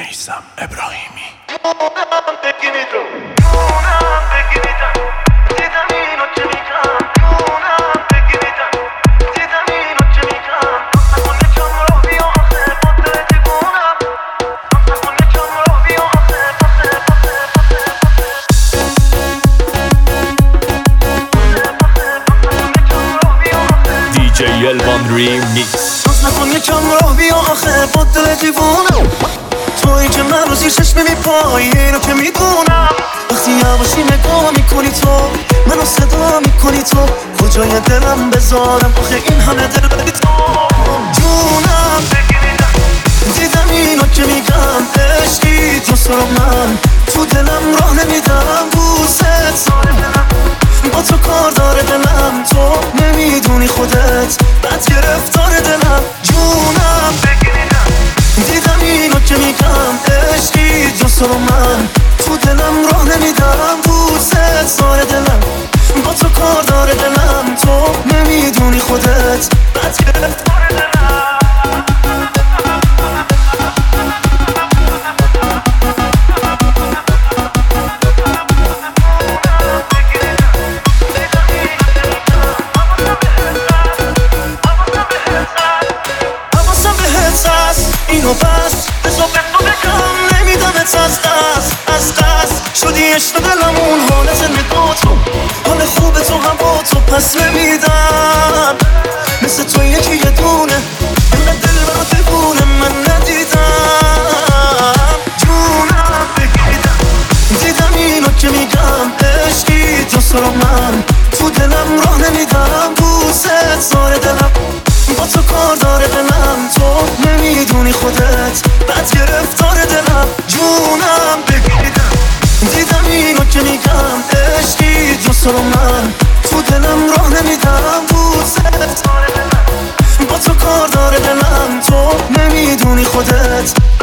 میثم ابراهیمی. DJ Elvan Remix. نکن یکم راه بیا آخه با دل دیوونم، تویی که من رو زیر چشم میپایی اینو که میدونم. وقتی یواشی نگاه میکنی تو منو صدا میکنی تو کجای دلم بذارم آخه این همه دل بدی تو جونم. دیدم اینو که میگم عشقی تو سر من تو دلم راه نمیدم دوست دارم با تو کار داره دلم تو نمیدونی خودت بد گرفتار دلم جونم. دیدم اینو که میگم عشقی جز من تو دلم راه نمیدم دوست داره دلم با تو کار داره دلم تو نمیدونی خودت بد گرفتار دلم. اینو بس بزا به تو بگم نمیدم از قصد شدی عشق دلمون حال زنده با تو حال خوب تو هم با تو پس نمیدم مثل تو یکی یه دونه اینقدر دل برا دیوونه من ندیدم جونم بگیدم. دیدم اینو که میگم عشقی تو سر من تو دلم راه نمیدم دوست داره دلم با تو کار داره دلم تو نمیدونی خودت بد گرفتار دلم جونم بگیدم. دیدم اینو که میگم عشقی جز من تو دلم راه نمیدم دوست داره دلم با تو کار داره دلم تو نمیدونی خودت